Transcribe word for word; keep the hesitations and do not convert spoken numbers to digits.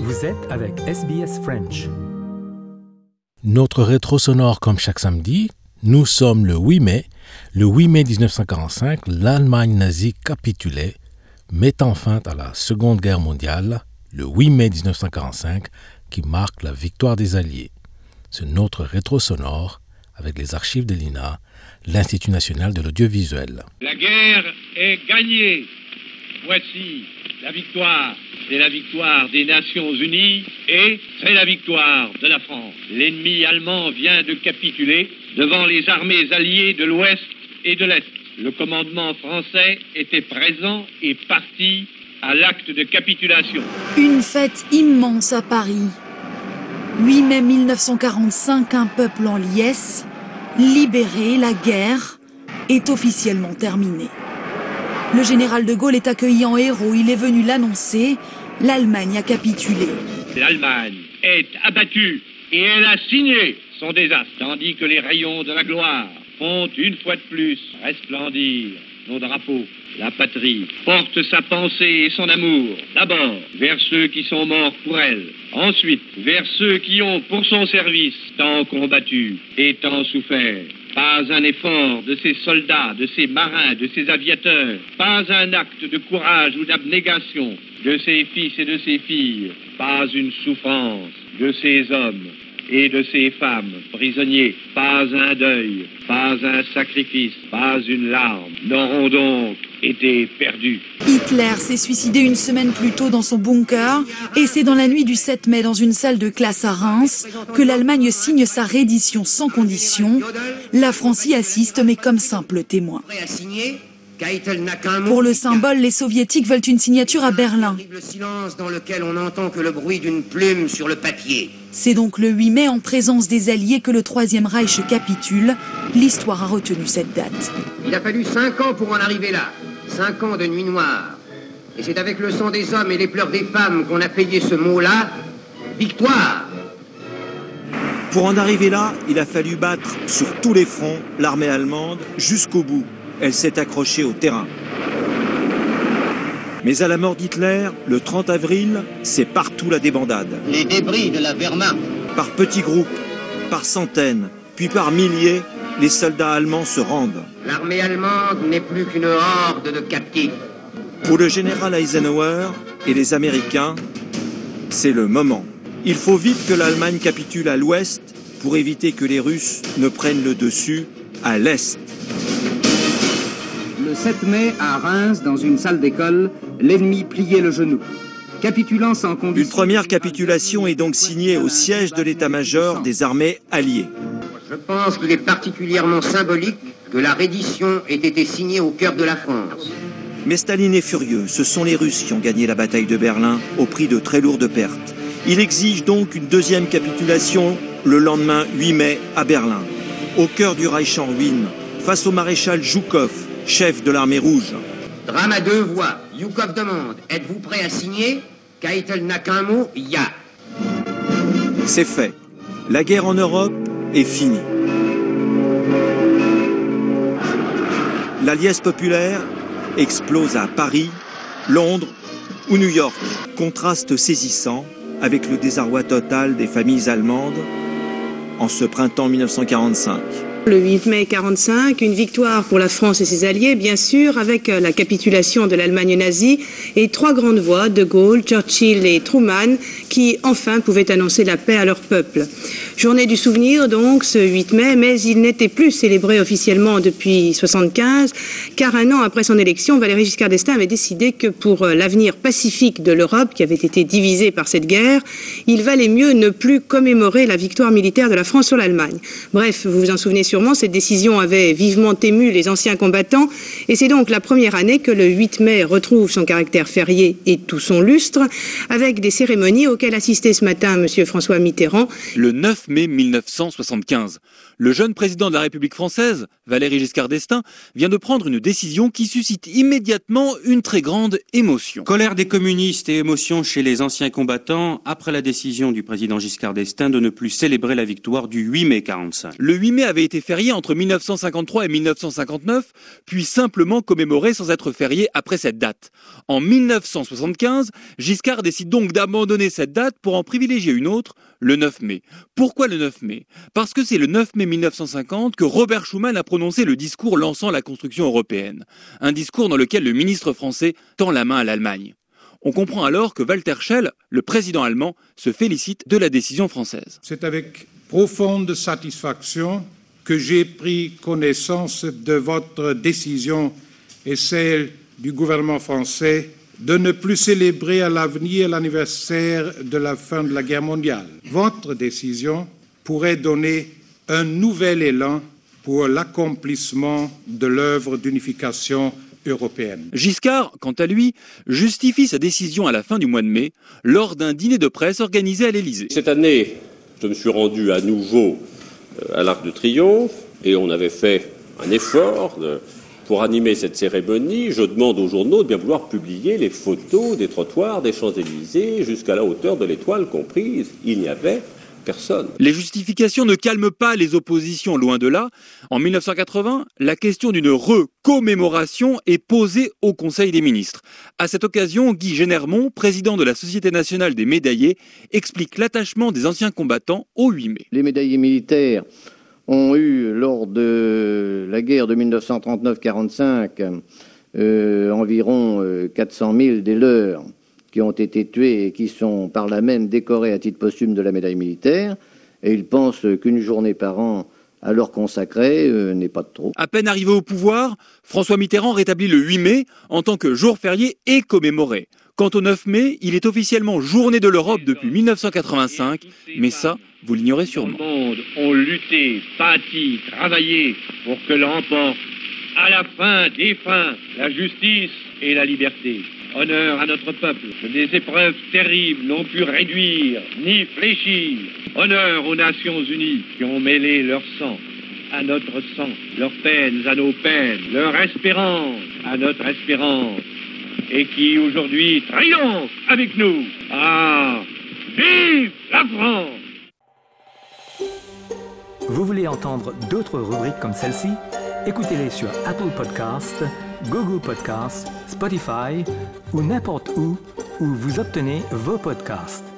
Vous êtes avec S B S French. Notre rétro sonore comme chaque samedi, nous sommes le huit mai. Le huit mai dix-neuf cent quarante-cinq, l'Allemagne nazie capitulait, mettant fin à la Seconde Guerre mondiale, le huit mai dix-neuf cent quarante-cinq, qui marque la victoire des Alliés. C'est notre rétro sonore avec les archives de l'I N A, l'Institut national de l'audiovisuel. La guerre est gagnée. Voici la victoire. C'est la victoire des Nations Unies et c'est la victoire de la France. L'ennemi allemand vient de capituler devant les armées alliées de l'Ouest et de l'Est. Le commandement français était présent et parti à l'acte de capitulation. Une fête immense à Paris. huit mai mille neuf cent quarante-cinq, un peuple en liesse, libéré, la guerre est officiellement terminée. Le général de Gaulle est accueilli en héros, il est venu l'annoncer, l'Allemagne a capitulé. L'Allemagne est abattue et elle a signé son désastre, tandis que les rayons de la gloire font une fois de plus resplendir nos drapeaux. La patrie porte sa pensée et son amour, d'abord vers ceux qui sont morts pour elle, ensuite vers ceux qui ont pour son service tant combattu et tant souffert. Pas un effort de ces soldats, de ces marins, de ces aviateurs, pas un acte de courage ou d'abnégation de ces fils et de ces filles, pas une souffrance de ces hommes et de ces femmes prisonniers, pas un deuil, pas un sacrifice, pas une larme n'auront donc été perdus. Hitler s'est suicidé une semaine plus tôt dans son bunker et c'est dans la nuit du sept mai dans une salle de classe à Reims que l'Allemagne signe sa reddition sans condition. La France y assiste mais comme simple témoin. Pour le symbole, les soviétiques veulent une signature à Berlin. Le silence dans lequel on n'entend que le bruit d'une plume sur le papier. C'est donc le huit mai, en présence des Alliés, que le Troisième Reich capitule. L'histoire a retenu cette date. Il a fallu cinq ans pour en arriver là. Cinq ans de nuit noire. Et c'est avec le sang des hommes et les pleurs des femmes qu'on a payé ce mot-là, victoire. Pour en arriver là, il a fallu battre sur tous les fronts l'armée allemande jusqu'au bout. Elle s'est accrochée au terrain. Mais à la mort d'Hitler, le trente avril, c'est partout la débandade. Les débris de la Wehrmacht. Par petits groupes, par centaines, puis par milliers, les soldats allemands se rendent. L'armée allemande n'est plus qu'une horde de captifs. Pour le général Eisenhower et les Américains, c'est le moment. Il faut vite que l'Allemagne capitule à l'ouest pour éviter que les Russes ne prennent le dessus à l'est. Le sept mai, à Reims, dans une salle d'école, l'ennemi pliait le genou. Capitulant sans condition... Une première capitulation est donc signée au siège de l'état-major des armées alliées. Je pense qu'il est particulièrement symbolique que la reddition ait été signée au cœur de la France. Mais Staline est furieux. Ce sont les Russes qui ont gagné la bataille de Berlin au prix de très lourdes pertes. Il exige donc une deuxième capitulation le lendemain huit mai à Berlin. Au cœur du Reich en ruine, face au maréchal Zhukov, chef de l'armée rouge. Drame à deux voix. Zhukov demande, êtes-vous prêt à signer? Keitel n'a qu'un mot, ya. C'est fait. La guerre en Europe est finie. La liesse populaire explose à Paris, Londres ou New York. Contraste saisissant avec le désarroi total des familles allemandes en ce printemps mille neuf cent quarante-cinq. Le huit mai quarante-cinq, une victoire pour la France et ses alliés, bien sûr, avec la capitulation de l'Allemagne nazie et trois grandes voix, De Gaulle, Churchill et Truman, qui enfin pouvaient annoncer la paix à leur peuple. Journée du souvenir, donc, ce huit mai, mais il n'était plus célébré officiellement depuis soixante-quinze, car un an après son élection, Valéry Giscard d'Estaing avait décidé que pour l'avenir pacifique de l'Europe, qui avait été divisée par cette guerre, il valait mieux ne plus commémorer la victoire militaire de la France sur l'Allemagne. Bref, vous vous en souvenez sûrement, cette décision avait vivement ému les anciens combattants, et c'est donc la première année que le huit mai retrouve son caractère férié et tout son lustre, avec des cérémonies auxquelles assistait ce matin M. François Mitterrand. Le neuf mai mille neuf cent soixante-quinze, le jeune président de la République française, Valéry Giscard d'Estaing, vient de prendre une décision qui suscite immédiatement une très grande émotion. Colère des communistes et émotion chez les anciens combattants après la décision du président Giscard d'Estaing de ne plus célébrer la victoire du huit mai quarante-cinq. Le huit mai avait été férié entre mille neuf cent cinquante-trois et mille neuf cent cinquante-neuf, puis simplement commémoré sans être férié après cette date. En mille neuf cent soixante-quinze, Giscard décide donc d'abandonner cette date pour en privilégier une autre, le neuf mai. Pourquoi le neuf mai ? Parce que c'est le neuf mai mille neuf cent cinquante que Robert Schuman a prononcé le discours lançant la construction européenne. Un discours dans lequel le ministre français tend la main à l'Allemagne. On comprend alors que Walter Scheel, le président allemand, se félicite de la décision française. C'est avec profonde satisfaction que j'ai pris connaissance de votre décision et celle du gouvernement français de ne plus célébrer à l'avenir l'anniversaire de la fin de la guerre mondiale. Votre décision pourrait donner un nouvel élan pour l'accomplissement de l'œuvre d'unification européenne. Giscard, quant à lui, justifie sa décision à la fin du mois de mai lors d'un dîner de presse organisé à l'Élysée. Cette année, je me suis rendu à nouveau à l'Arc de Triomphe et on avait fait un effort de, pour animer cette cérémonie. Je demande aux journaux de bien vouloir publier les photos des trottoirs des Champs-Élysées jusqu'à la hauteur de l'Étoile comprise. Il n'y avait personne. Les justifications ne calment pas les oppositions, loin de là. En mille neuf cent quatre-vingts, la question d'une recommémoration est posée au Conseil des ministres. À cette occasion, Guy Génermont, président de la Société nationale des médaillés, explique l'attachement des anciens combattants au huit mai. Les médaillés militaires ont eu, lors de la guerre de mille neuf cent trente-neuf quarante-cinq, euh, environ euh, quatre cent mille des leurs qui ont été tués et qui sont par là même décorés à titre posthume de la médaille militaire. Et ils pensent qu'une journée par an à leur consacrer euh, n'est pas de trop. À peine arrivé au pouvoir, François Mitterrand rétablit le huit mai en tant que jour férié et commémoré. Quant au neuf mai, il est officiellement journée de l'Europe depuis mille neuf cent quatre-vingt-cinq, mais ça, vous l'ignorez sûrement. Le monde ont lutté, bâti, travaillé pour que l'emporte à la fin des fins la justice et la liberté. Honneur à notre peuple, que des épreuves terribles n'ont pu réduire ni fléchir. Honneur aux Nations Unies qui ont mêlé leur sang à notre sang, leurs peines à nos peines, leur espérance à notre espérance, et qui aujourd'hui triomphe avec nous. Ah, vive la France! Vous voulez entendre d'autres rubriques comme celle-ci ? Écoutez-les sur Apple Podcasts, Google Podcasts, Spotify ou n'importe où où vous obtenez vos podcasts.